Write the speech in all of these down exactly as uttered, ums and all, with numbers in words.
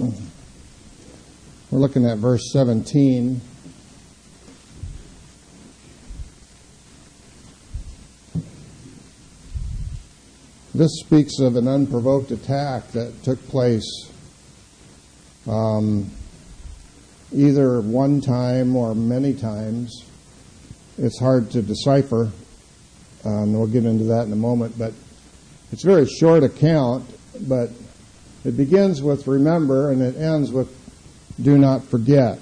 We're looking at verse seventeen. This speaks of an unprovoked attack that took place um, either one time or many times. It's hard to decipher, uh, and we'll get into that in a moment, but it's a very short account, but it begins with remember and it ends with do not forget.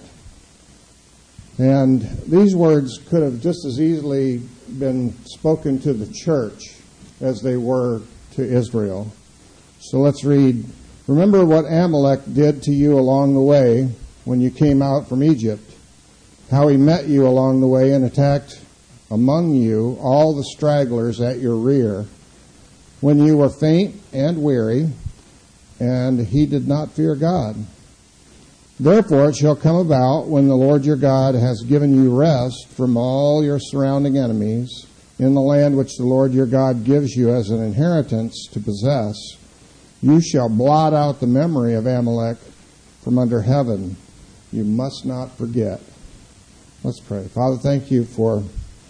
And these words could have just as easily been spoken to the church as they were to Israel. So let's read. Remember what Amalek did to you along the way when you came out from Egypt, how he met you along the way and attacked among you all the stragglers at your rear, when you were faint and weary, and he did not fear God. Therefore it shall come about, when the Lord your God has given you rest from all your surrounding enemies, in the land which the Lord your God gives you as an inheritance to possess, you shall blot out the memory of Amalek from under heaven. You must not forget. Let's pray. Father, thank you for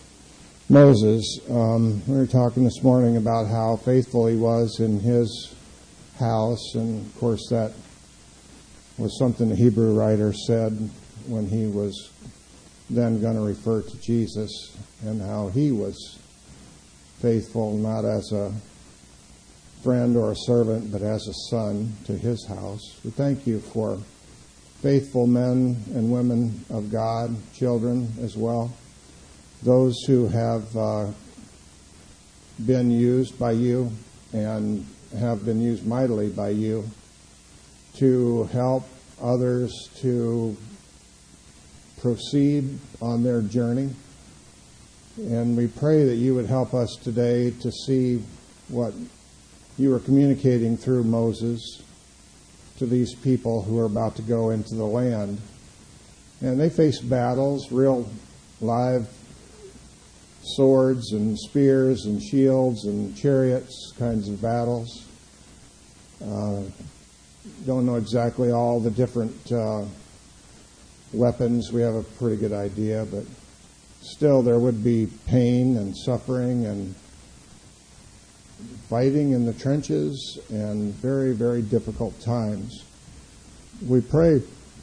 Moses. Um, we were talking this morning about how faithful he was in his house, and of course that was something the Hebrew writer said when he was then going to refer to Jesus, and how he was faithful not as a friend or a servant, but as a son to his house. We thank you for faithful men and women of God, children as well, those who have uh, been used by you and have been used mightily by you to help others to proceed on their journey. And we pray that you would help us today to see what you were communicating through Moses to these people who are about to go into the land. And they face battles, real live swords and spears and shields and chariots kinds of battles. Uh, don't know exactly all the different uh, weapons. We have a pretty good idea, but still there would be pain and suffering and fighting in the trenches and very, very difficult times. We pray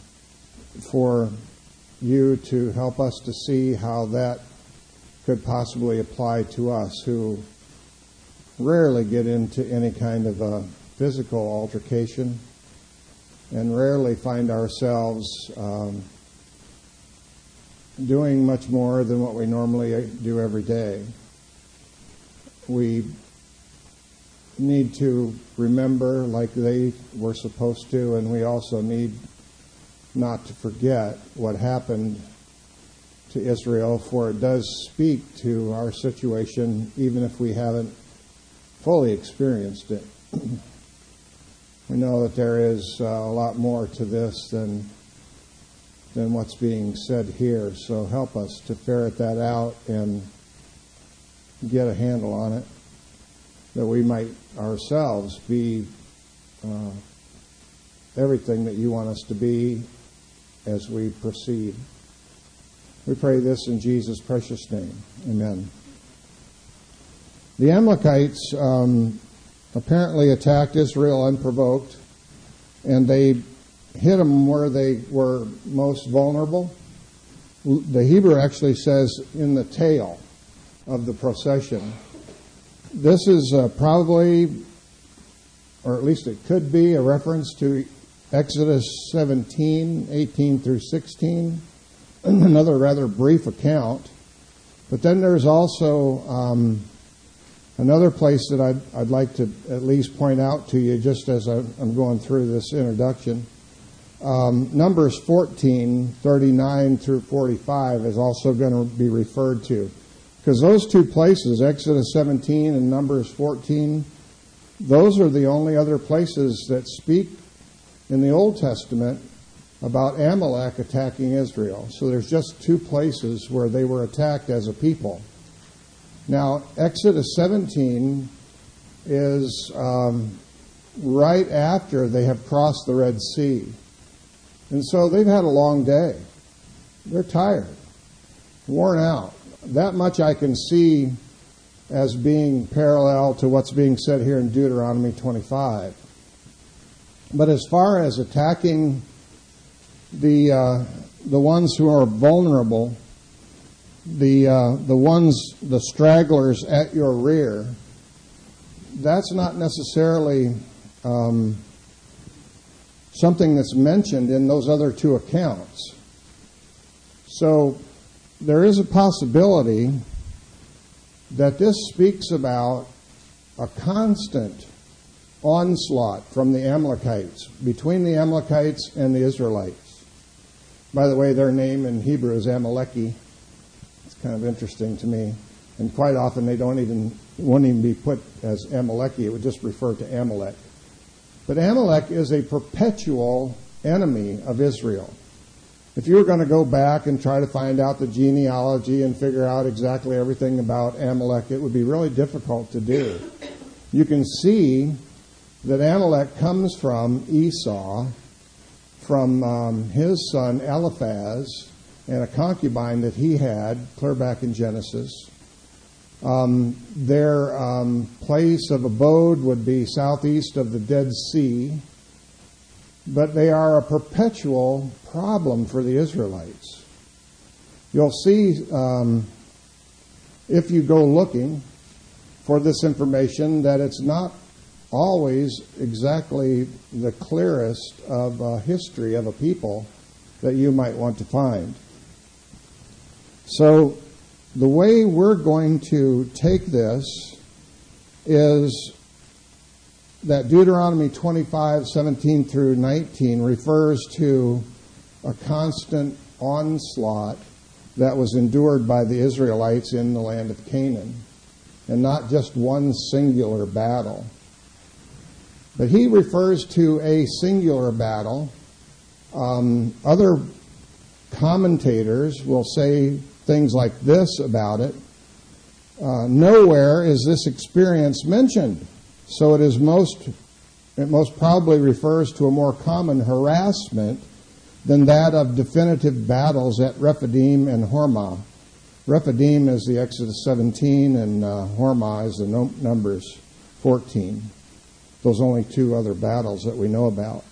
for you to help us to see how that could possibly apply to us, who rarely get into any kind of a physical altercation and rarely find ourselves um, doing much more than what we normally do every day. We need to remember like they were supposed to, and we also need not to forget what happened to Israel, for it does speak to our situation even if we haven't fully experienced it. We know that there is uh, a lot more to this than than what's being said here, so help us to ferret that out and get a handle on it, that we might ourselves be uh, everything that you want us to be as we proceed. We pray this in Jesus' precious name. Amen. The Amalekites um, apparently attacked Israel unprovoked, and they hit them where they were most vulnerable. The Hebrew actually says in the tail of the procession. This is uh, probably, or at least it could be, a reference to Exodus seventeen, eighteen through sixteen, another rather brief account. But then there's also um, another place that I'd, I'd like to at least point out to you just as I'm going through this introduction. Um, Numbers fourteen, thirty-nine through forty-five is also going to be referred to. Because those two places, Exodus seventeen and Numbers fourteen, those are the only other places that speak in the Old Testament about Amalek attacking Israel. So there's just two places where they were attacked as a people. Now, Exodus seventeen is um, right after they have crossed the Red Sea. And so they've had a long day. They're tired, worn out. That much I can see as being parallel to what's being said here in Deuteronomy twenty-five. But as far as attacking the uh, the ones who are vulnerable, the uh, the ones, the stragglers at your rear, that's not necessarily um, something that's mentioned in those other two accounts. So there is a possibility that this speaks about a constant onslaught from the Amalekites, between the Amalekites and the Israelites. By the way, their name in Hebrew is Amaleki. It's kind of interesting to me. And quite often they don't even, won't even be put as Amaleki. It would just refer to Amalek. But Amalek is a perpetual enemy of Israel. If you were going to go back and try to find out the genealogy and figure out exactly everything about Amalek, it would be really difficult to do. You can see that Amalek comes from Esau, from um, his son Eliphaz, and a concubine that he had, clear back in Genesis. Um, their um, place of abode would be southeast of the Dead Sea, but they are a perpetual problem for the Israelites. You'll see, um, if you go looking for this information, that it's not always exactly the clearest of a history of a people that you might want to find. So the way we're going to take this is that Deuteronomy twenty-five, seventeen through nineteen refers to a constant onslaught that was endured by the Israelites in the land of Canaan, and not just one singular battle. But he refers to a singular battle. Um, other commentators will say things like this about it. Uh, nowhere is this experience mentioned. So it is most, it most probably refers to a more common harassment than that of definitive battles at Rephidim and Hormah. Rephidim is the Exodus seventeen, and uh, Hormah is the no- Numbers fourteen. Those only two other battles that we know about.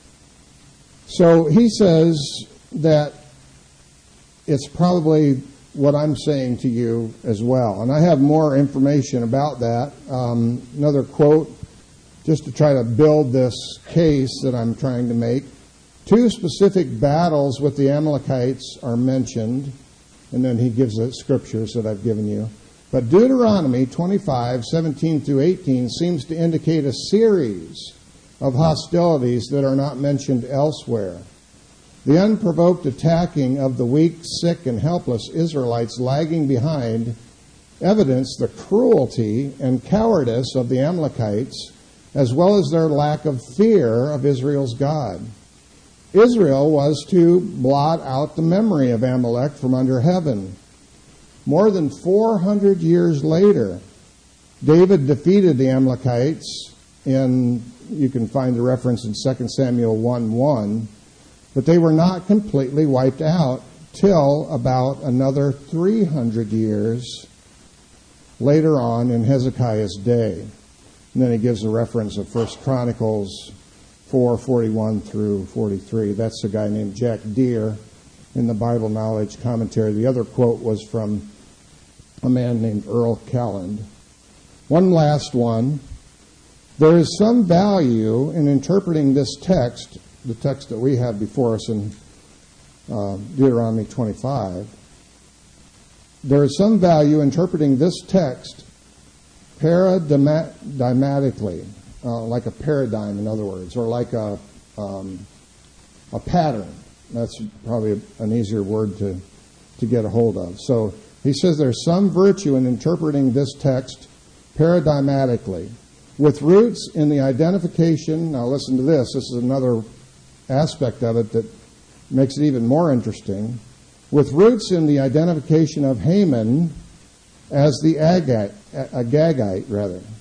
So he says that it's probably what I'm saying to you as well. And I have more information about that. Um, another quote, just to try to build this case that I'm trying to make. Two specific battles with the Amalekites are mentioned, and then he gives the scriptures that I've given you. But Deuteronomy twenty-five, seventeen through eighteen seems to indicate a series of hostilities that are not mentioned elsewhere. The unprovoked attacking of the weak, sick, and helpless Israelites lagging behind evidence the cruelty and cowardice of the Amalekites, as well as their lack of fear of Israel's God. Israel was to blot out the memory of Amalek from under heaven. More than four hundred years later, David defeated the Amalekites in, you can find the reference in Second Samuel one one, but they were not completely wiped out till about another three hundred years later on in Hezekiah's day. And then he gives a reference of First Chronicles four forty-one through forty-three. That's a guy named Jack Deere in the Bible Knowledge Commentary. The other quote was from a man named Earl Calland. One last one. There is some value in interpreting this text, the text that we have before us in uh, Deuteronomy twenty-five. There is some value interpreting this text paradigmatically, uh, like a paradigm, in other words, or like a um, a pattern. That's probably an easier word to, to get a hold of. So he says there's some virtue in interpreting this text paradigmatically, with roots in the identification. Now listen to this. This is another aspect of it that makes it even more interesting. With roots in the identification of Haman as the Agagite, Agagite rather.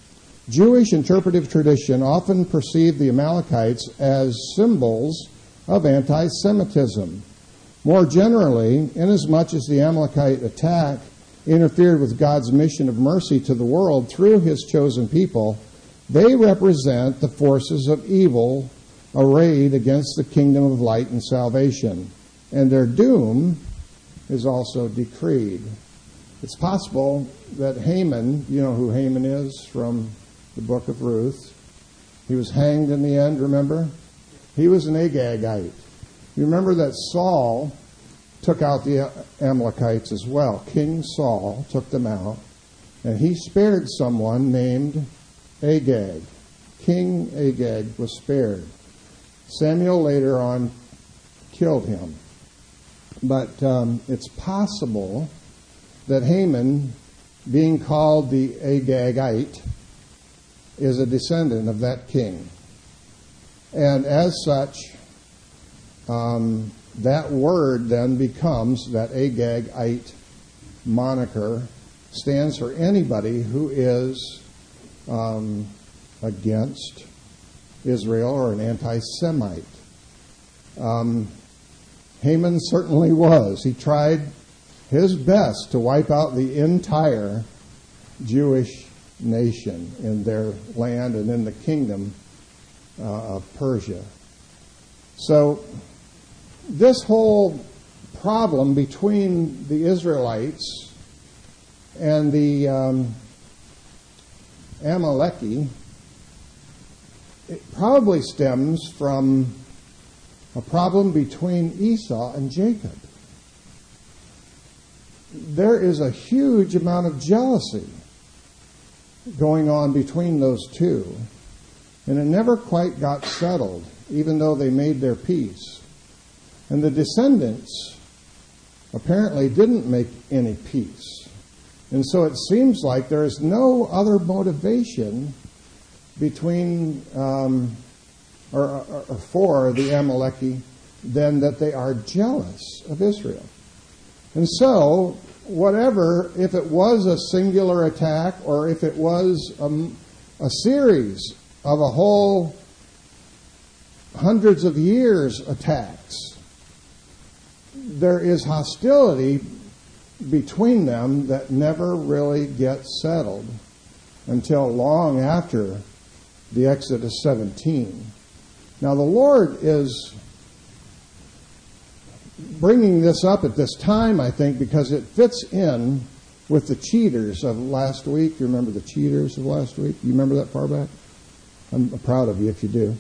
Jewish interpretive tradition often perceived the Amalekites as symbols of anti-Semitism. More generally, inasmuch as the Amalekite attack interfered with God's mission of mercy to the world through his chosen people, they represent the forces of evil arrayed against the kingdom of light and salvation, and their doom is also decreed. It's possible that Haman, you know who Haman is from the book of Ruth, he was hanged in the end, remember? He was an Agagite. You remember that Saul took out the Amalekites as well. King Saul took them out, and he spared someone named Agag. King Agag was spared. Samuel later on killed him. But um, it's possible that Haman, being called the Agagite, is a descendant of that king. And as such, um, that word then becomes, that Agagite moniker stands for anybody who is um, against Israel or an anti-Semite. Um, Haman certainly was. He tried his best to wipe out the entire Jewish nation in their land and in the kingdom uh, of Persia. So this whole problem between the Israelites and the um, Amaleki, it probably stems from a problem between Esau and Jacob. There is a huge amount of jealousy going on between those two, and it never quite got settled, even though they made their peace. And the descendants apparently didn't make any peace. And so it seems like there is no other motivation between um, or, or, or for the Amaleki than that they are jealous of Israel. And so, whatever, if it was a singular attack or if it was a, a series of a whole hundreds of years attacks, there is hostility between them that never really gets settled until long after the Exodus seventeen. Now, the Lord is bringing this up at this time, I think, because it fits in with the cheaters of last week. You remember the cheaters of last week? You remember that far back? I'm proud of you if you do.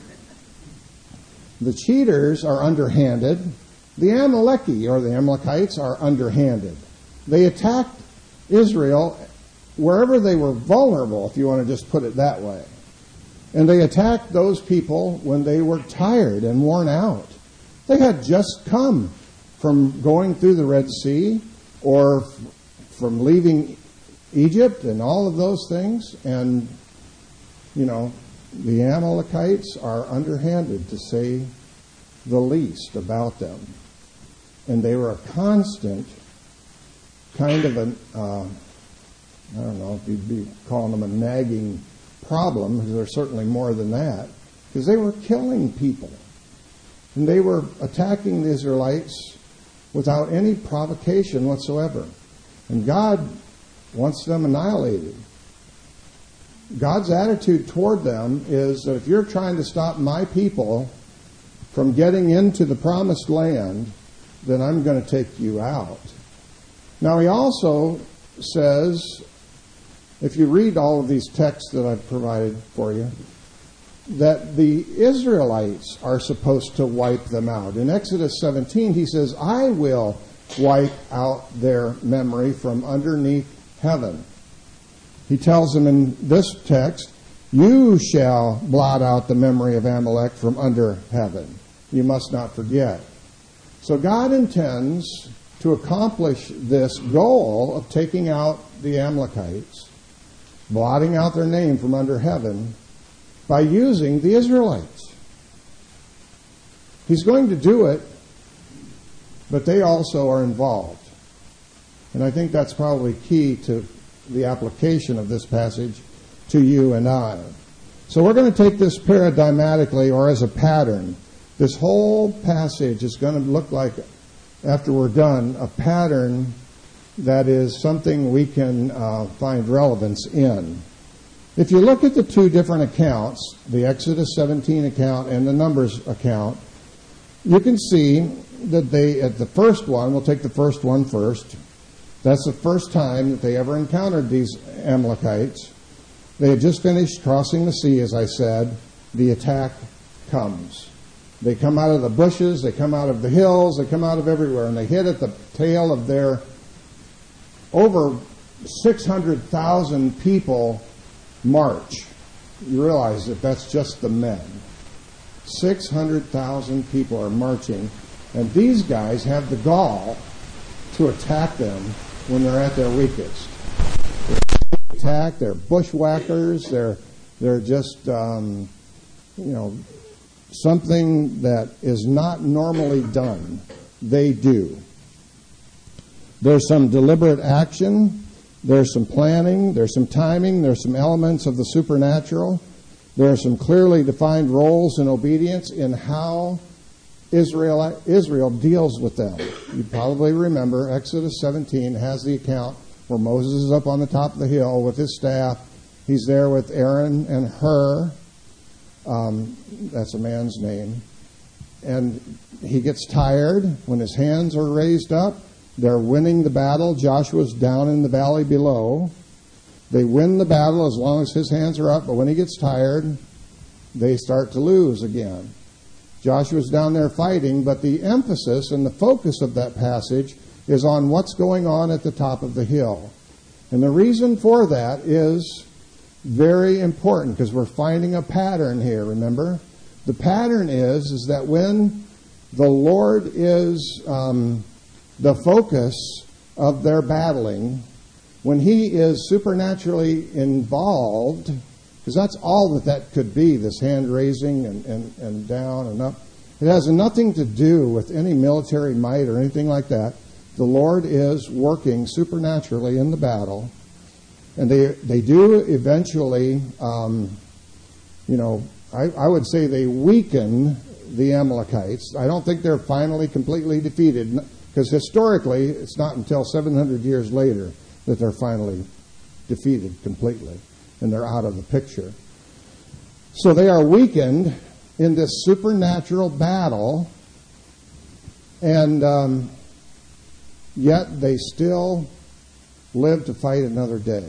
The cheaters are underhanded. The Amaleki, or the Amalekites, are underhanded. They attacked Israel wherever they were vulnerable, if you want to just put it that way. And they attacked those people when they were tired and worn out. They had just come from going through the Red Sea or f- from leaving Egypt and all of those things. And, you know, the Amalekites are underhanded, to say the least, about them. And they were a constant kind of an, uh, I don't know if you'd be calling them a nagging problem, because they're certainly more than that, because they were killing people. And they were attacking the Israelites without any provocation whatsoever. And God wants them annihilated. God's attitude toward them is that if you're trying to stop my people from getting into the promised land, then I'm going to take you out. Now, he also says, if you read all of these texts that I've provided for you, that the Israelites are supposed to wipe them out. In Exodus seventeen, he says, I will wipe out their memory from underneath heaven. He tells them in this text, you shall blot out the memory of Amalek from under heaven. You must not forget. So God intends to accomplish this goal of taking out the Amalekites, blotting out their name from under heaven, by using the Israelites. He's going to do it, but they also are involved. And I think that's probably key to the application of this passage, to you and I. So we're going to take this paradigmatically, or as a pattern. This whole passage is going to look like, after we're done, a pattern that is something we can uh, find relevance in. If you look at the two different accounts, the Exodus seventeen account and the Numbers account, you can see that they, at the first one, we'll take the first one first. That's the first time that they ever encountered these Amalekites. They had just finished crossing the sea, as I said. The attack comes. They come out of the bushes, they come out of the hills, they come out of everywhere, and they hit at the tail of their over six hundred thousand people march. You realize that that's just the men. six hundred thousand people are marching, and these guys have the gall to attack them when they're at their weakest. They're attack, they're bushwhackers, they're they're just um, you know something that is not normally done. They do. There's some deliberate action, there's some planning, there's some timing, there's some elements of the supernatural. There are some clearly defined roles and obedience in how Israel, Israel deals with them. You probably remember Exodus seventeen has the account where Moses is up on the top of the hill with his staff. He's there with Aaron and Hur. Um, that's a man's name. And he gets tired when his hands are raised up. They're winning the battle. Joshua's down in the valley below. They win the battle as long as his hands are up, but when he gets tired, they start to lose again. Joshua's down there fighting, but the emphasis and the focus of that passage is on what's going on at the top of the hill. And the reason for that is very important, because we're finding a pattern here, remember? The pattern is, is that when the Lord is um, the focus of their battling, when he is supernaturally involved, because that's all that that could be, this hand raising and, and, and down and up. It has nothing to do with any military might or anything like that. The Lord is working supernaturally in the battle. And they they do eventually, um, you know, I, I would say they weaken the Amalekites. I don't think they're finally completely defeated, because historically it's not until seven hundred years later that they're finally defeated completely, and they're out of the picture. So they are weakened in this supernatural battle, and um, yet they still live to fight another day.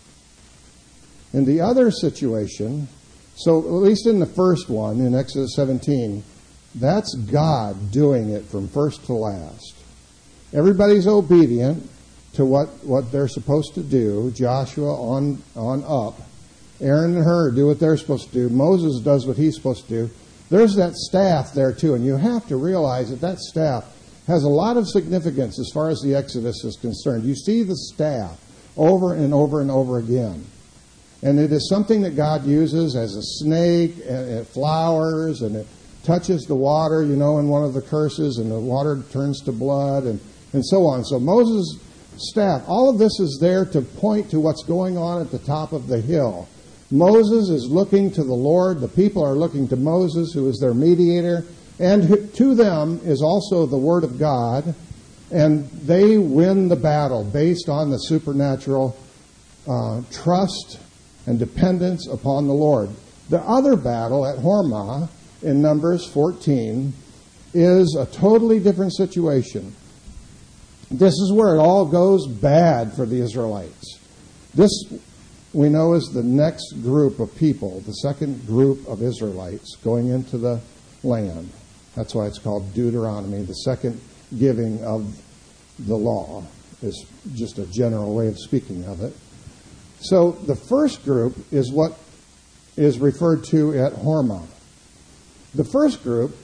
In the other situation, so at least in the first one, in Exodus seventeen, that's God doing it from first to last. Everybody's obedient to what, what they're supposed to do. Joshua on, on up. Aaron and Hur do what they're supposed to do. Moses does what he's supposed to do. There's that staff there too, and you have to realize that that staff has a lot of significance as far as the Exodus is concerned. You see the staff over and over and over again. And it is something that God uses as a snake, and it flowers, and it touches the water, you know, in one of the curses, and the water turns to blood, and, and so on. So Moses' staff, all of this is there to point to what's going on at the top of the hill. Moses is looking to the Lord. The people are looking to Moses, who is their mediator. And to them is also the Word of God. And they win the battle based on the supernatural uh, trust and dependence upon the Lord. The other battle at Hormah in Numbers fourteen is a totally different situation. This is where it all goes bad for the Israelites. This, we know, is the next group of people, the second group of Israelites going into the land. That's why it's called Deuteronomy. The second giving of the law is just a general way of speaking of it. So the first group is what is referred to at Hormah. The first group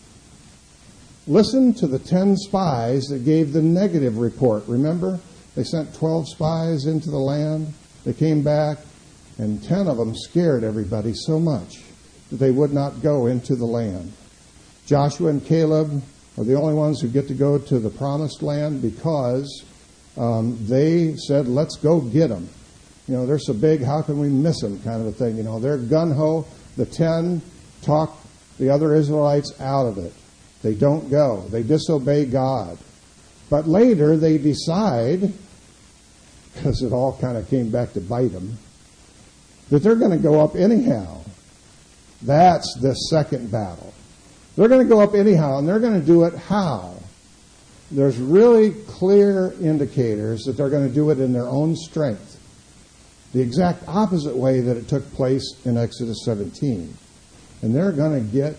listened to the ten spies that gave the negative report. Remember? They sent twelve spies into the land. They came back, and ten of them scared everybody so much that they would not go into the land. Joshua and Caleb are the only ones who get to go to the promised land because um, they said, let's go get them. You know, they're so big, how can we miss them kind of a thing. You know, they're gung-ho. The ten talk the other Israelites out of it. They don't go. They disobey God. But later they decide, because it all kind of came back to bite them, that they're going to go up anyhow. That's the second battle. They're going to go up anyhow, and they're going to do it how? There's really clear indicators that they're going to do it in their own strength. The exact opposite way that it took place in Exodus seventeen. And they're going to get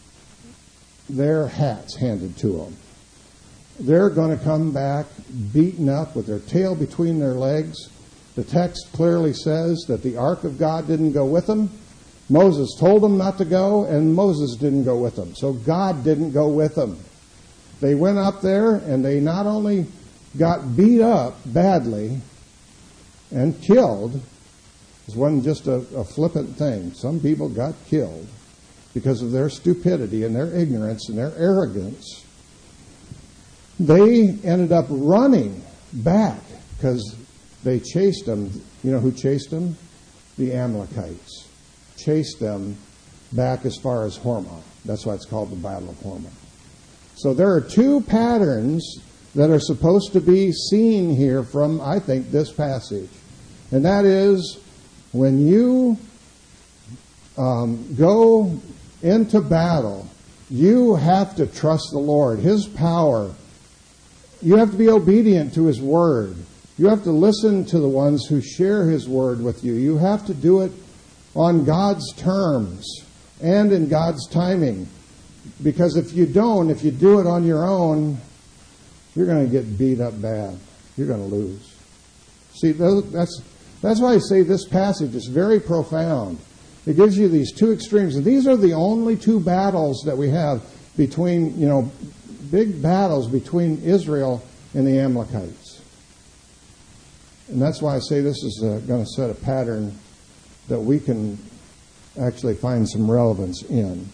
their hats handed to them. They're going to come back beaten up with their tail between their legs. The text clearly says that the ark of God didn't go with them. Moses told them not to go, and Moses didn't go with them. So God didn't go with them. They went up there, and they not only got beat up badly and killed. It wasn't just a, a flippant thing. Some people got killed because of their stupidity and their ignorance and their arrogance. They ended up running back because they chased them. You know who chased them? The Amalekites. Chased them back as far as Hormah. That's why it's called the Battle of Hormah. So there are two patterns that are supposed to be seen here from, I think, this passage. And that is, when you um, go into battle, you have to trust the Lord, His power. You have to be obedient to His Word. You have to listen to the ones who share His Word with you. You have to do it on God's terms and in God's timing. Because if you don't, if you do it on your own, you're going to get beat up bad. You're going to lose. See, that's that's why I say this passage is very profound. It gives you these two extremes. And these are the only two battles that we have between, you know, big battles between Israel and the Amalekites. And that's why I say this is uh, going to set a pattern that we can actually find some relevance in.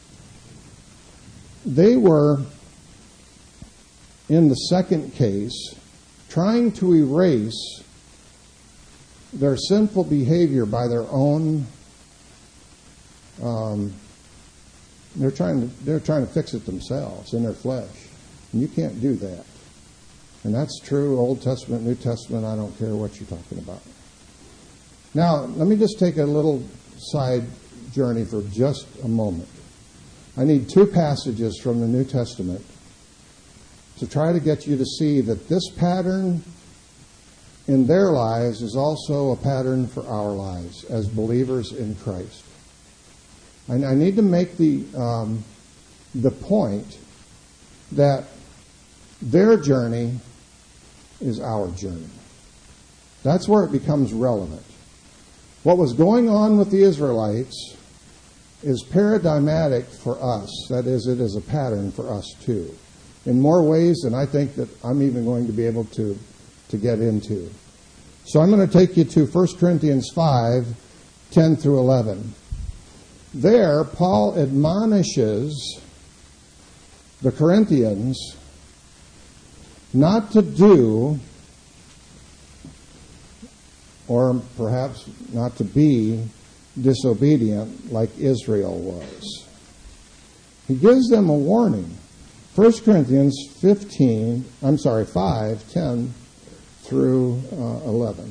They were, in the second case, trying to erase their sinful behavior by their own. Um, they're trying to they're trying to fix it themselves in their flesh, and you can't do that. And that's true, Old Testament, New Testament. I don't care what you're talking about. Now, let me just take a little side journey for just a moment. I need two passages from the New Testament to try to get you to see that this pattern in their lives is also a pattern for our lives as believers in Christ. I, I need to make the um, the point that their journey is our journey. That's where it becomes relevant. What was going on with the Israelites is paradigmatic for us. That is, it is a pattern for us too, in more ways than I think that I'm even going to be able to, to get into. So I'm going to take you to First Corinthians five, ten through eleven. There, Paul admonishes the Corinthians not to do, or perhaps not to be, disobedient like Israel was. He gives them a warning. First Corinthians fifteen, I'm sorry, five, ten through uh, eleven.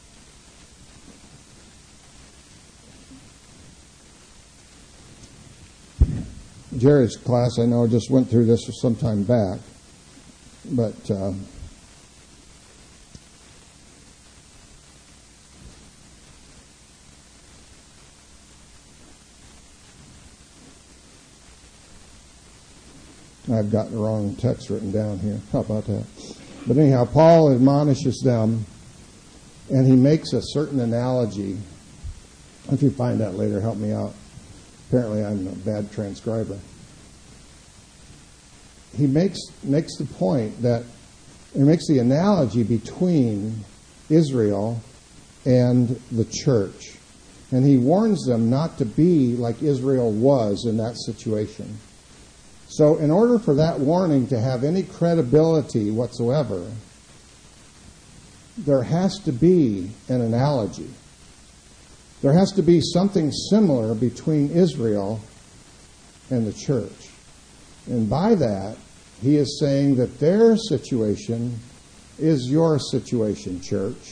Jerry's class, I know, just went through this some time back, but uh, I've got the wrong text written down here. How about that? But anyhow, Paul admonishes them, and he makes a certain analogy. If you find that later, help me out. Apparently I'm a bad transcriber. He makes makes the point that, he makes the analogy between Israel and the church. And he warns them not to be like Israel was in that situation. So in order for that warning to have any credibility whatsoever, there has to be an analogy. There has to be something similar between Israel and the church. And by that, he is saying that their situation is your situation, church.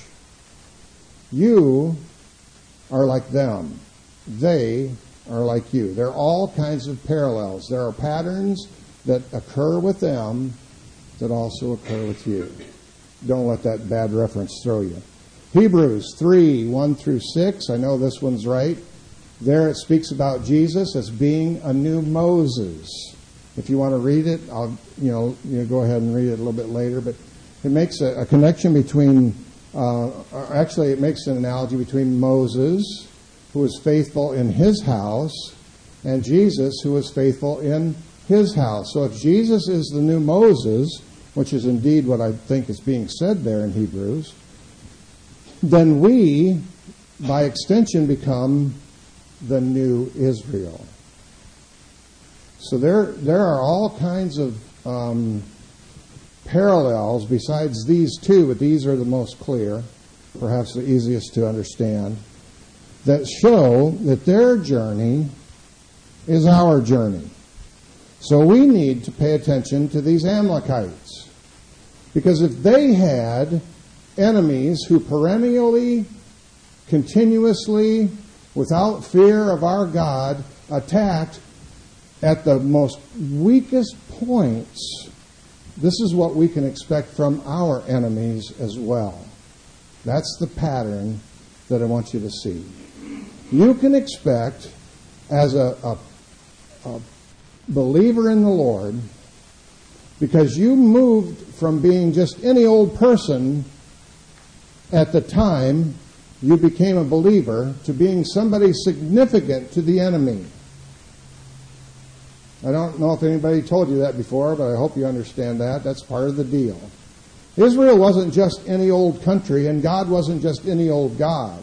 You are like them. They are like you. There are all kinds of parallels. There are patterns that occur with them that also occur with you. Don't let that bad reference throw you. Hebrews three, one through six. I know this one's right. There it speaks about Jesus as being a new Moses. If you want to read it, I'll you know, you know go ahead and read it a little bit later. But it makes a, a connection between, uh, actually it makes an analogy between Moses, who was faithful in his house, and Jesus, who was faithful in his house. So if Jesus is the new Moses, which is indeed what I think is being said there in Hebrews, then we, by extension, become the new Israel. So there, there are all kinds of um, parallels besides these two, but these are the most clear, perhaps the easiest to understand, that show that their journey is our journey. So we need to pay attention to these Amalekites. Because if they had enemies who perennially, continuously, without fear of our God, attacked at the most weakest points, this is what we can expect from our enemies as well. That's the pattern that I want you to see. You can expect, as a, a, a believer in the Lord, because you moved from being just any old person at the time you became a believer to being somebody significant to the enemy. I don't know if anybody told you that before, but I hope you understand that. That's part of the deal. Israel wasn't just any old country, and God wasn't just any old God.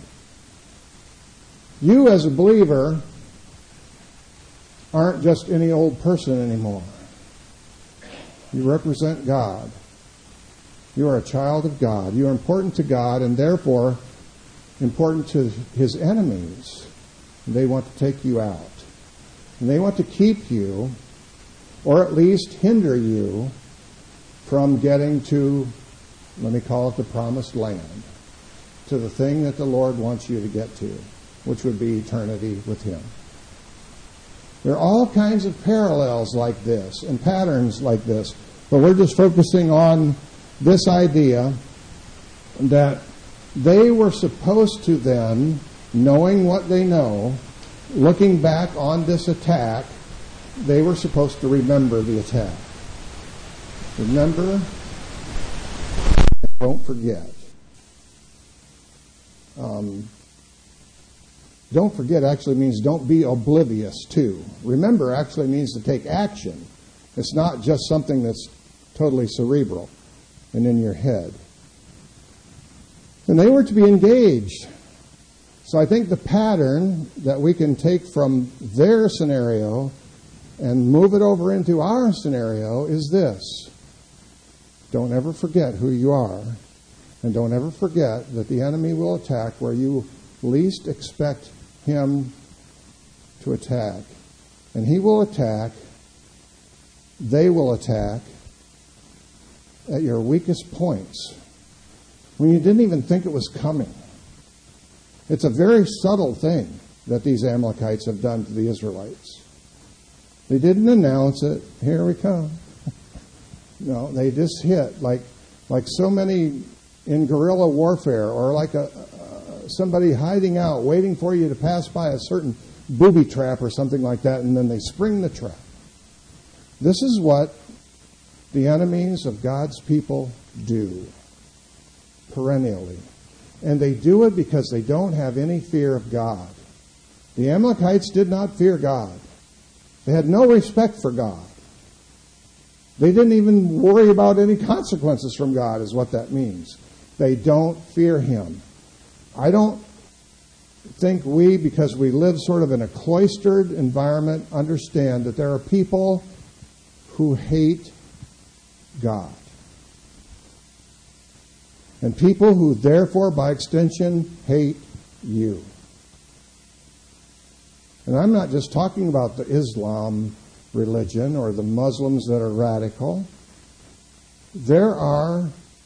You as a believer aren't just any old person anymore. You represent God. You are a child of God. You are important to God and therefore important to his enemies. They want to take you out. And they want to keep you, or at least hinder you, from getting to, let me call it the promised land, to the thing that the Lord wants you to get to, which would be eternity with him. There are all kinds of parallels like this and patterns like this, but we're just focusing on this idea that they were supposed to then, knowing what they know, looking back on this attack, they were supposed to remember the attack. Remember, and don't forget. Um, don't forget actually means don't be oblivious to. Remember actually means to take action. It's not just something that's totally cerebral and in your head. And they were to be engaged. So I think the pattern that we can take from their scenario and move it over into our scenario is this. Don't ever forget who you are. And don't ever forget that the enemy will attack where you least expect him to attack. And he will attack, they will attack at your weakest points when you didn't even think it was coming. It's a very subtle thing that these Amalekites have done to the Israelites. They didn't announce it, here we come. No, they just hit like like so many in guerrilla warfare, or like a uh, somebody hiding out, waiting for you to pass by a certain booby trap or something like that, and then they spring the trap. This is what the enemies of God's people do perennially. And they do it because they don't have any fear of God. The Amalekites did not fear God. They had no respect for God. They didn't even worry about any consequences from God, is what that means. They don't fear him. I don't think we, because we live sort of in a cloistered environment, understand that there are people who hate God. and people who therefore by extension hate you. And I'm not just talking about the Islam religion or the Muslims that are radical. There are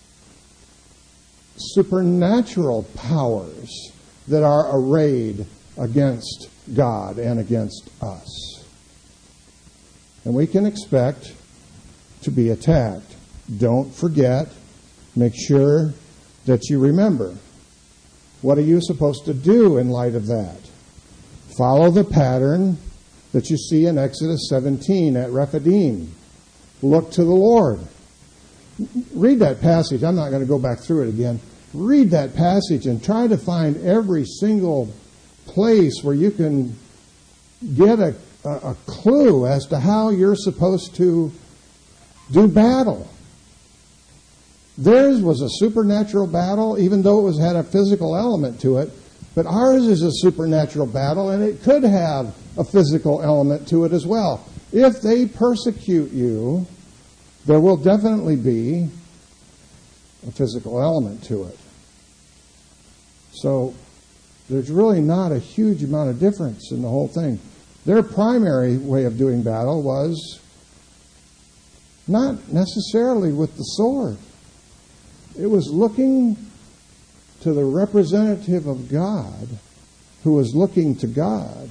supernatural powers that are arrayed against God and against us. And we can expect to be attacked. Don't forget, make sure that you remember. What are you supposed to do in light of that? Follow the pattern that you see in Exodus seventeen at Rephidim. Look to the Lord. Read that passage. I'm not going to go back through it again. Read that passage and try to find every single place where you can get a, a, a clue as to how you're supposed to do battle. Theirs was a supernatural battle, even though it was had a physical element to it. But ours is a supernatural battle, and it could have a physical element to it as well. If they persecute you, there will definitely be a physical element to it. So there's really not a huge amount of difference in the whole thing. Their primary way of doing battle was not necessarily with the sword. It was looking to the representative of God who was looking to God.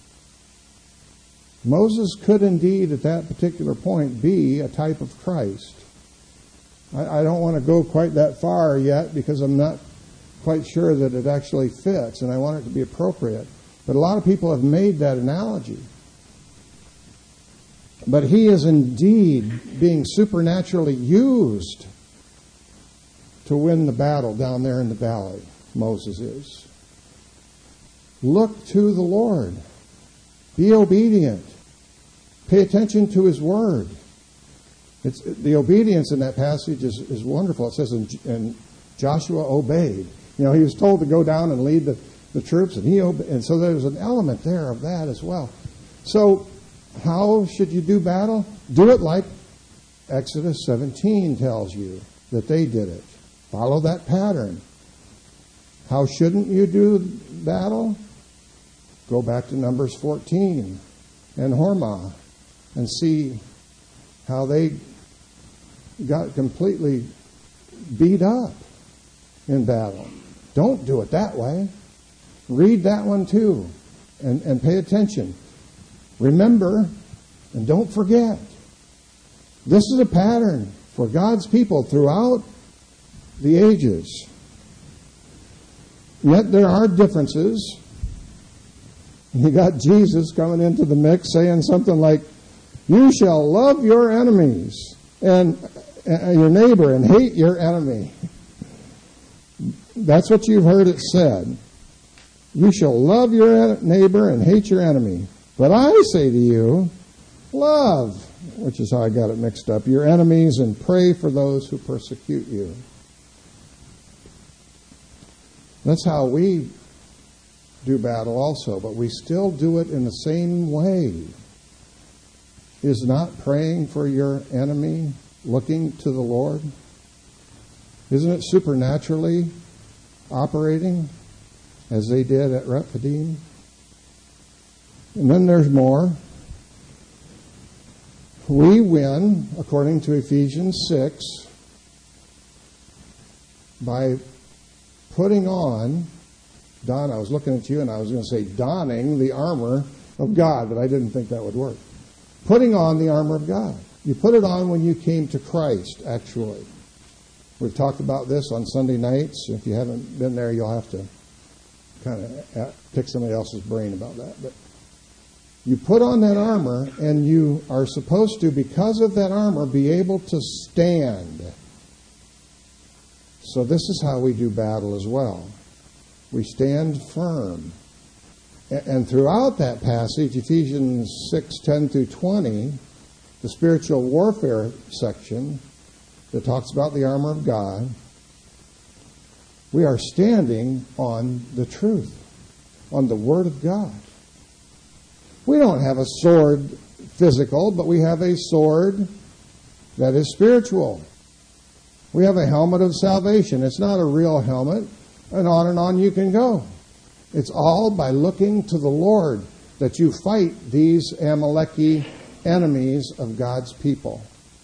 Moses could indeed at that particular point be a type of Christ. I, I don't want to go quite that far yet because I'm not quite sure that it actually fits, and I want it to be appropriate. But a lot of people have made that analogy. But he is indeed being supernaturally used to win the battle down there in the valley. Moses is. Look to the Lord. Be obedient. Pay attention to his word. It's, the obedience in that passage is, is wonderful. It says, in, and Joshua obeyed. You know, he was told to go down and lead the, the troops, and he obeyed. And so there's an element there of that as well. So how should you do battle? Do it like Exodus seventeen tells you that they did it. Follow that pattern. How shouldn't you do battle? Go back to Numbers fourteen and Hormah and see how they got completely beat up in battle. Don't do it that way. Read that one too and, and pay attention. Remember and don't forget. This is a pattern for God's people throughout the ages. Yet there are differences. You got Jesus coming into the mix saying something like, you shall love your enemies and uh, your neighbor and hate your enemy. That's what you've heard it said. You shall love your neighbor and hate your enemy. But I say to you, love, which is how I got it mixed up, your enemies and pray for those who persecute you. That's how we do battle also, but we still do it in the same way. Is not praying for your enemy looking to the Lord? Isn't it supernaturally operating as they did at Rephidim? And then there's more. We win, according to Ephesians six, by putting on, Don, I was looking at you and I was going to say donning the armor of God, but I didn't think that would work. Putting on the armor of God. You put it on when you came to Christ, actually. We've talked about this on Sunday nights. If you haven't been there, you'll have to kind of pick somebody else's brain about that. But you put on that armor, and you are supposed to, because of that armor, be able to stand. So this is how we do battle as well. We stand firm. And throughout that passage, Ephesians six, ten through twenty, the spiritual warfare section that talks about the armor of God, we are standing on the truth, on the Word of God. We don't have a sword physical, but we have a sword that is spiritual. We have a helmet of salvation. It's not a real helmet, and on and on you can go. It's all by looking to the Lord that you fight these Amaleki enemies of God's people.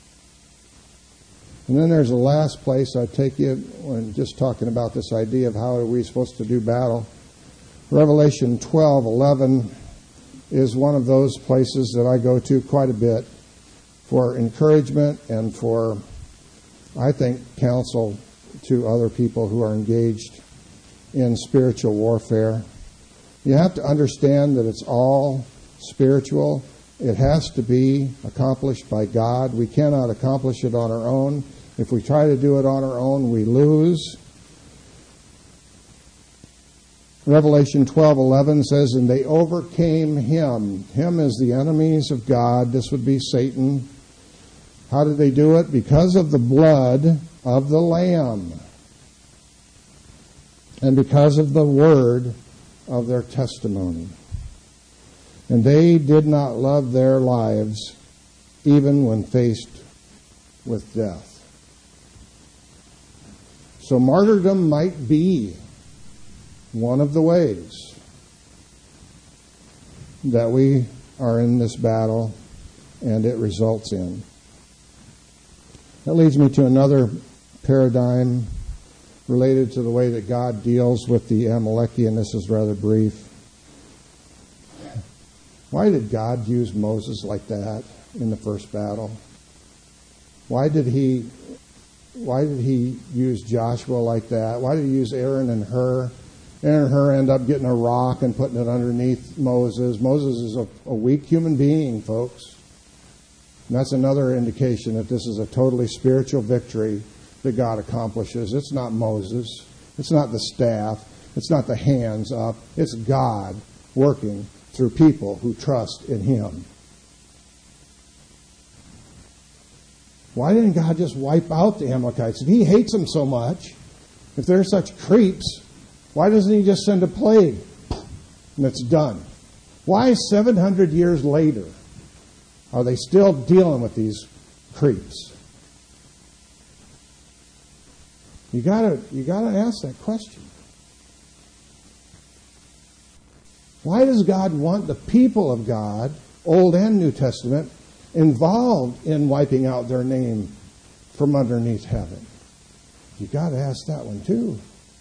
And then there's the last place I take you when just talking about this idea of how are we supposed to do battle. Revelation twelve eleven is one of those places that I go to quite a bit for encouragement and for, I think, counsel to other people who are engaged in spiritual warfare. You have to understand that it's all spiritual. It has to be accomplished by God. We cannot accomplish it on our own. If we try to do it on our own, we lose. Revelation twelve eleven says, and they overcame him. Him is the enemies of God. This would be Satan. How did they do it? Because of the blood of the Lamb. And because of the word of their testimony. And they did not love their lives even when faced with death. So martyrdom might be one of the ways that we are in this battle and it results in. That leads me to another paradigm related to the way that God deals with the Amaleki, and this is rather brief. Why did God use Moses like that in the first battle? Why did he why did he use Joshua like that? Why did he use Aaron and Hur? Aaron and Hur end up getting a rock and putting it underneath Moses. Moses is a, a weak human being, folks. And that's another indication that this is a totally spiritual victory that God accomplishes. It's not Moses. It's not the staff. It's not the hands up. It's God working through people who trust in Him. Why didn't God just wipe out the Amalekites? If He hates them so much, if they're such creeps, why doesn't He just send a plague and it's done? Why seven hundred years later are they still dealing with these creeps? You gotta, you gotta ask that question. Why does God want the people of God, Old and New Testament, involved in wiping out their name from underneath heaven? You gotta ask that one too.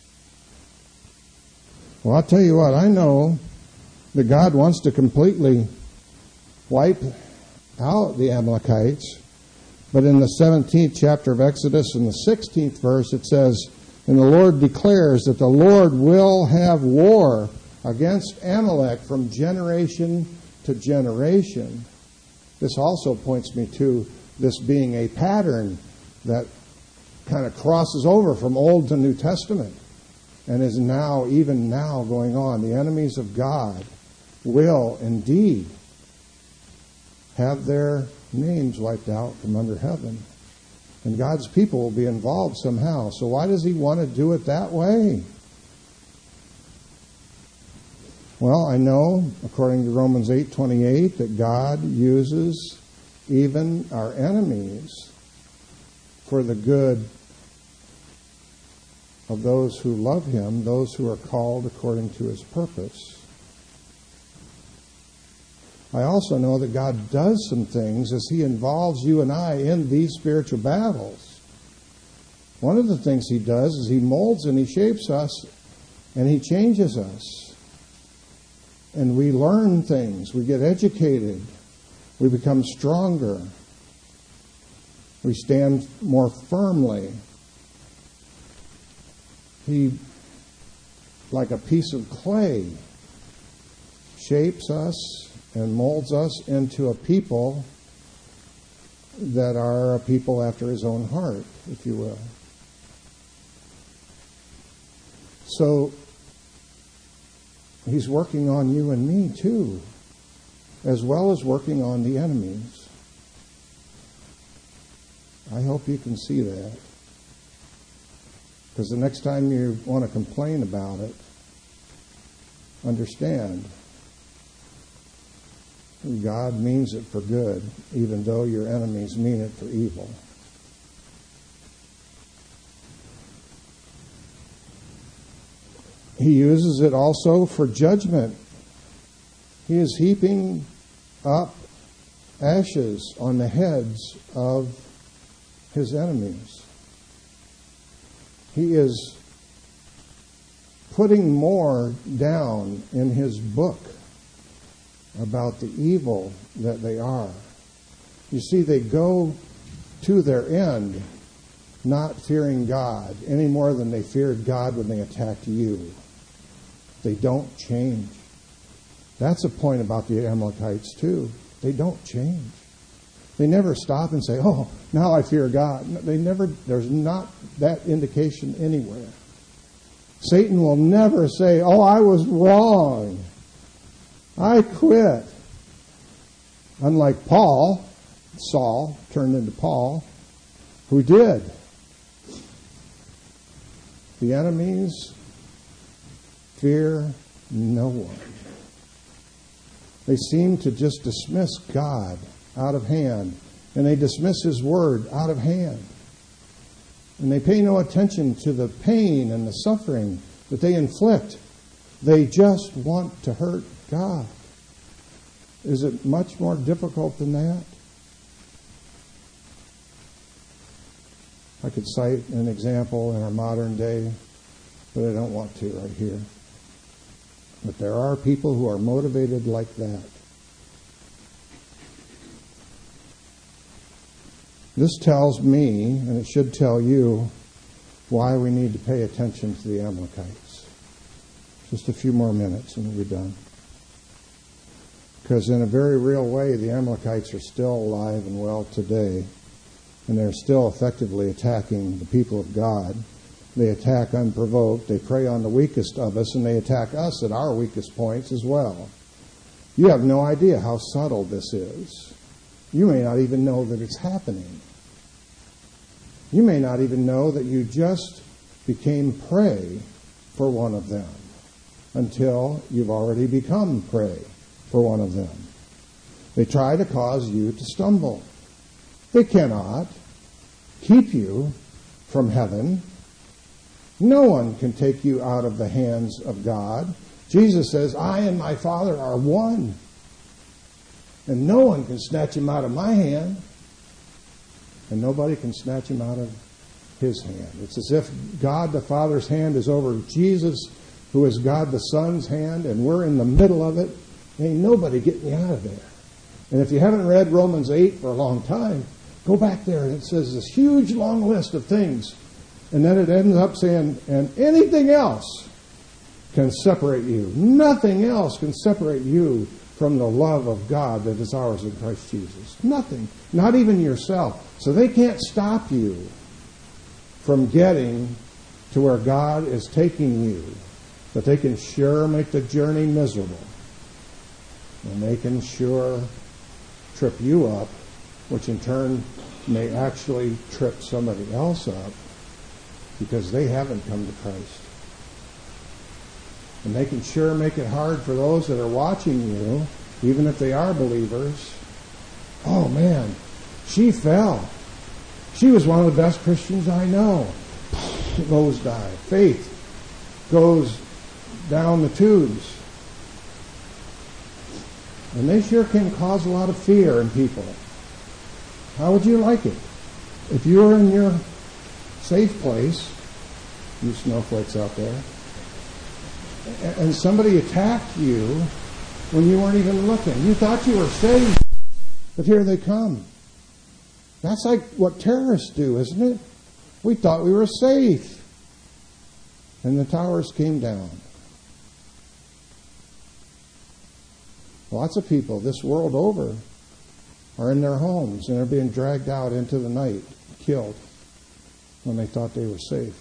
Well, I'll tell you what, I know that God wants to completely wipe out the Amalekites. But in the seventeenth chapter of Exodus, in the sixteenth verse, it says, and the Lord declares that the Lord will have war against Amalek from generation to generation. This also points me to this being a pattern that kind of crosses over from Old to New Testament and is now, even now, going on. The enemies of God will indeed have their names wiped out from under heaven. And God's people will be involved somehow. So why does He want to do it that way? Well, I know, according to Romans eight twenty-eight, that God uses even our enemies for the good of those who love Him, those who are called according to His purpose. I also know that God does some things as He involves you and I in these spiritual battles. One of the things He does is He molds and He shapes us and He changes us. And we learn things. We get educated. We become stronger. We stand more firmly. He, like a piece of clay, shapes us and molds us into a people that are a people after His own heart, if you will. So He's working on you and me too, as well as working on the enemies. I hope you can see that. Because the next time you want to complain about it, understand God means it for good, even though your enemies mean it for evil. He uses it also for judgment. He is heaping up ashes on the heads of his enemies. He is putting more down in his book about the evil that they are. You see, they go to their end not fearing God any more than they feared God when they attacked you. They don't change. That's a point about the Amalekites too. They don't change. They never stop and say, oh, now I fear God. They never, there's not that indication anywhere. Satan will never say, oh, I was wrong. I quit. Unlike Paul, Saul turned into Paul, who did. The enemies fear no one. They seem to just dismiss God out of hand, and they dismiss His Word out of hand. And they pay no attention to the pain and the suffering that they inflict. They just want to hurt God. Is it much more difficult than that? I could cite an example in our modern day, but I don't want to right here. But there are people who are motivated like that. This tells me, and it should tell you, why we need to pay attention to the Amalekites. Just a few more minutes and we'll be done. Because in a very real way, the Amalekites are still alive and well today, and they're still effectively attacking the people of God. They attack unprovoked. They prey on the weakest of us, and they attack us at our weakest points as well. You have no idea how subtle this is. You may not even know that it's happening. You may not even know that you just became prey for one of them until you've already become prey for one of them. They try to cause you to stumble. They cannot keep you from heaven. No one can take you out of the hands of God. Jesus says, I and my Father are one. And no one can snatch him out of my hand. And nobody can snatch him out of his hand. It's as if God the Father's hand is over Jesus, who is God the Son's hand, and we're in the middle of it. Ain't nobody getting you out of there. And if you haven't read Romans eight for a long time, go back there and it says this huge long list of things. And then it ends up saying, and anything else can separate you. Nothing else can separate you from the love of God that is ours in Christ Jesus. Nothing. Not even yourself. So they can't stop you from getting to where God is taking you. But they can sure make the journey miserable. And they can sure trip you up, which in turn may actually trip somebody else up because they haven't come to Christ. And they can sure make it hard for those that are watching you, even if they are believers. Oh man, she fell. She was one of the best Christians I know. Goes die. Faith goes down the tubes. And they sure can cause a lot of fear in people. How would you like it if you were in your safe place, you snowflakes out there, and somebody attacked you when you weren't even looking? You thought you were safe, but here they come. That's like what terrorists do, isn't it? We thought we were safe, and the towers came down. Lots of people this world over are in their homes and are being dragged out into the night, killed, when they thought they were safe.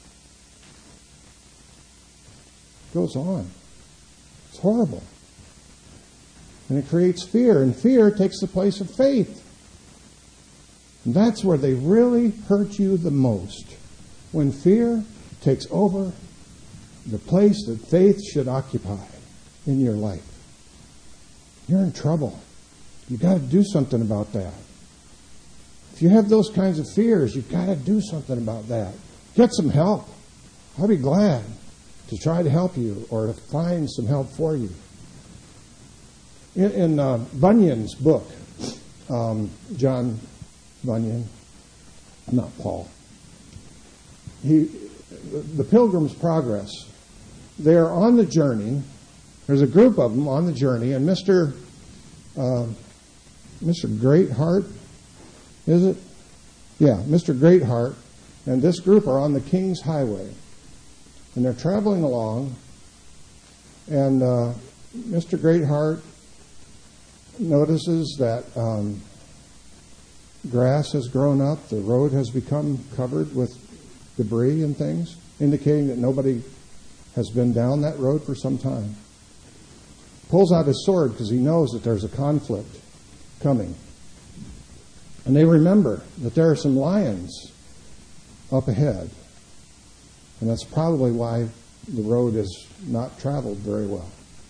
It goes on. It's horrible. And it creates fear, and fear takes the place of faith. And that's where they really hurt you the most. When fear takes over the place that faith should occupy in your life. You're in trouble. You've got to do something about that. If you have those kinds of fears, you've got to do something about that. Get some help. I'll be glad to try to help you or to find some help for you. In, in uh, Bunyan's book, um, John Bunyan, not Paul, he, the Pilgrim's Progress, they're on the journey. There's a group of them on the journey, and Mister Uh, Mister Greatheart, is it? Yeah, Mister Greatheart and this group are on the King's Highway, and they're traveling along, and uh, Mister Greatheart notices that um, grass has grown up, the road has become covered with debris and things, indicating that nobody has been down that road for some time. Pulls out his sword because he knows that there's a conflict coming. And they remember that there are some lions up ahead. And that's probably why the road is not traveled very well.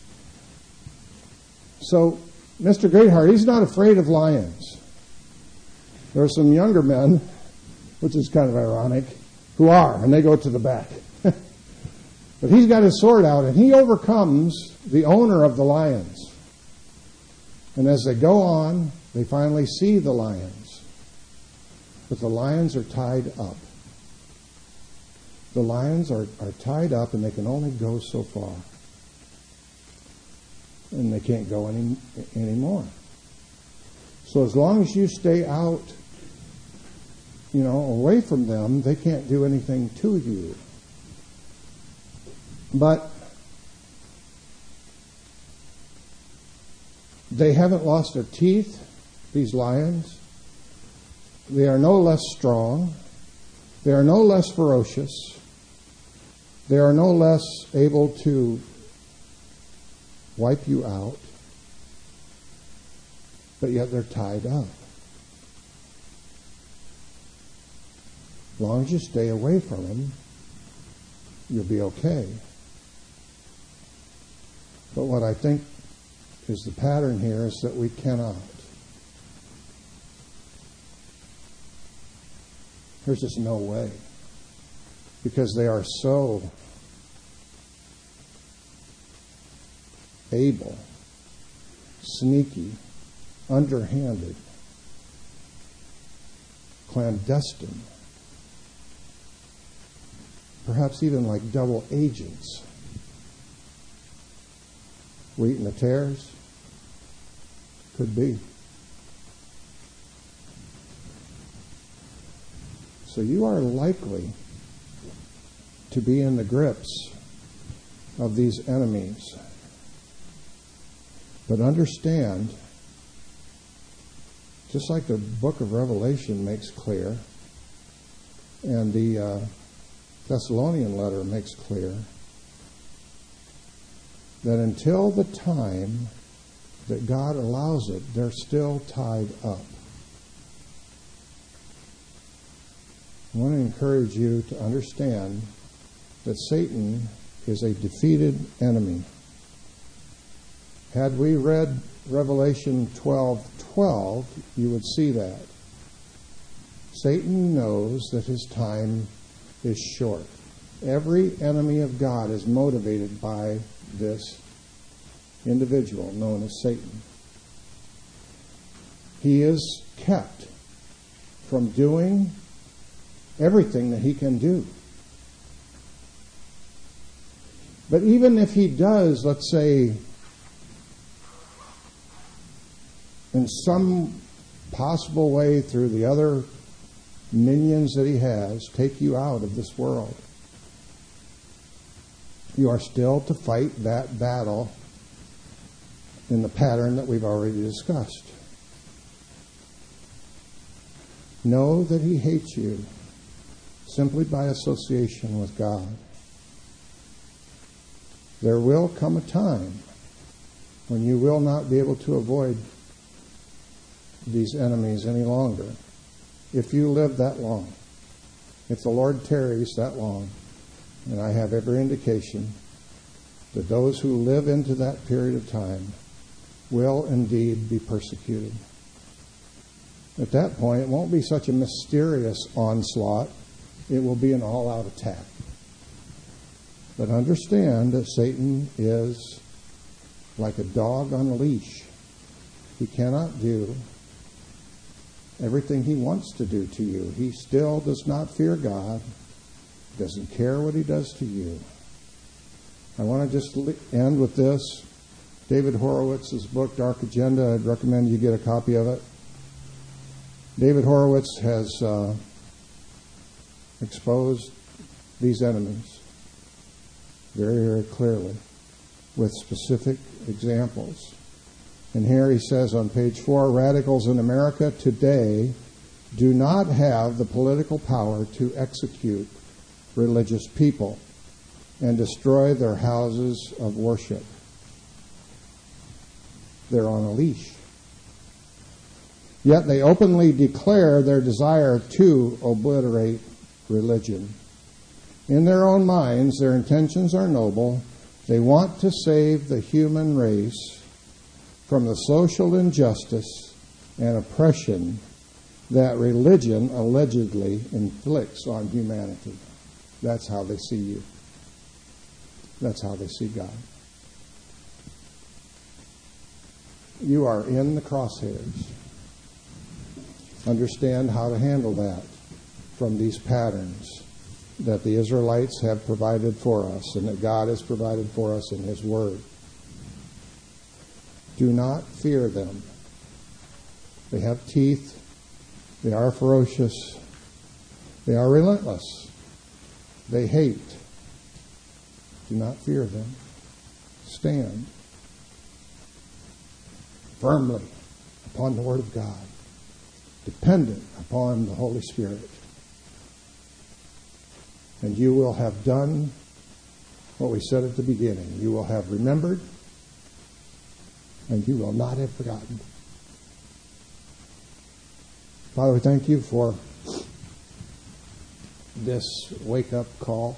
So, Mister Greatheart, he's not afraid of lions. There are some younger men, which is kind of ironic, who are, and they go to the back. But he's got his sword out, and he overcomes the owner of the lions. And as they go on, they finally see the lions. But the lions are tied up. The lions are, are tied up, and they can only go so far. And they can't go any anymore. So as long as you stay out, you know, away from them, they can't do anything to you. But they haven't lost their teeth, these lions. They are no less strong. They are no less ferocious. They are no less able to wipe you out. But yet they're tied up. As long as you stay away from them, you'll be okay. But what I think is the pattern here is that we cannot. There's just no way. Because they are so able, sneaky, underhanded, clandestine, perhaps even like double agents. Wheat and the tares? Could be. So you are likely to be in the grips of these enemies. But understand, just like the book of Revelation makes clear, and the uh, Thessalonian letter makes clear, that until the time that God allows it, they're still tied up. I want to encourage you to understand that Satan is a defeated enemy. Had we read Revelation twelve twelve, you would see that. Satan knows that his time is short. Every enemy of God is motivated by this individual known as Satan. He is kept from doing everything that he can do. But even if he does, let's say, in some possible way through the other minions that he has, take you out of this world, you are still to fight that battle in the pattern that we've already discussed. Know that he hates you simply by association with God. There will come a time when you will not be able to avoid these enemies any longer. If you live that long, if the Lord tarries that long, and I have every indication that those who live into that period of time will indeed be persecuted. At that point, it won't be such a mysterious onslaught. It will be an all-out attack. But understand that Satan is like a dog on a leash. He cannot do everything he wants to do to you. He still does not fear God, doesn't care what he does to you. I want to just end with this. David Horowitz's book, Dark Agenda, I'd recommend you get a copy of it. David Horowitz has uh, exposed these enemies very, very clearly with specific examples. And here he says on page four, radicals in America today do not have the political power to execute religious people and destroy their houses of worship. They're on a leash. Yet they openly declare their desire to obliterate religion. In their own minds, their intentions are noble. They want to save the human race from the social injustice and oppression that religion allegedly inflicts on humanity. That's how they see you. That's how they see God. You are in the crosshairs. Understand how to handle that from these patterns that the Israelites have provided for us and that God has provided for us in His Word. Do not fear them. They have teeth. They are ferocious. They are relentless. They hate. Do not fear them. Stand firmly upon the Word of God, dependent upon the Holy Spirit. And you will have done what we said at the beginning. You will have remembered, and you will not have forgotten. Father, we thank you for this wake-up call,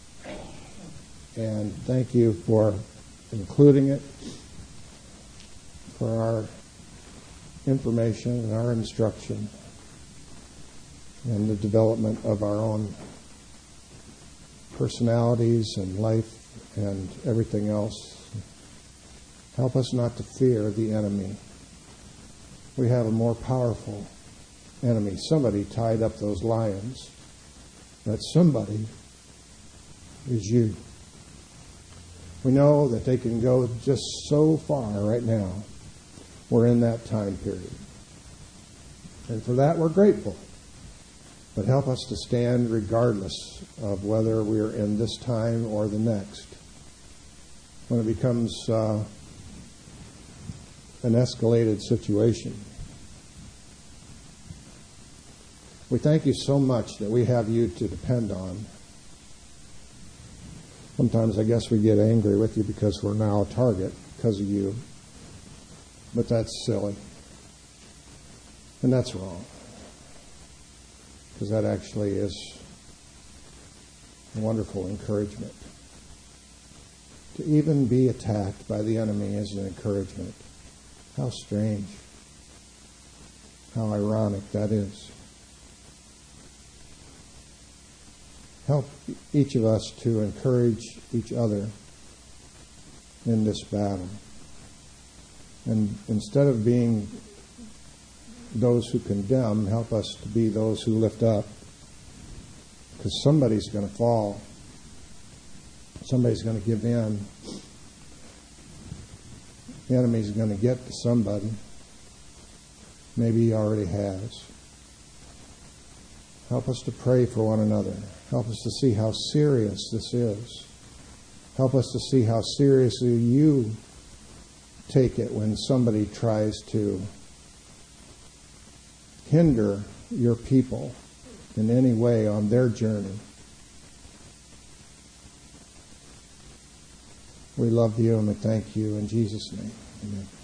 and thank you for including it for our information and our instruction and the development of our own personalities and life and everything else. Help us not to fear the enemy. We have a more powerful enemy. Somebody tied up those lions. That somebody is you. We know that they can go just so far right now. We're in that time period. And for that we're grateful. But help us to stand regardless of whether we're in this time or the next. When it becomes uh, an escalated situation. We thank you so much that we have you to depend on. Sometimes I guess we get angry with you because we're now a target because of you. But that's silly. And that's wrong. Because that actually is a wonderful encouragement. To even be attacked by the enemy is an encouragement. How strange. How ironic that is. Help each of us to encourage each other in this battle. And instead of being those who condemn, help us to be those who lift up. Because somebody's going to fall. Somebody's going to give in. The enemy's going to get to somebody. Maybe he already has. Help us to pray for one another. Help us to see how serious this is. Help us to see how seriously you take it when somebody tries to hinder your people in any way on their journey. We love you and we thank you in Jesus' name. Amen.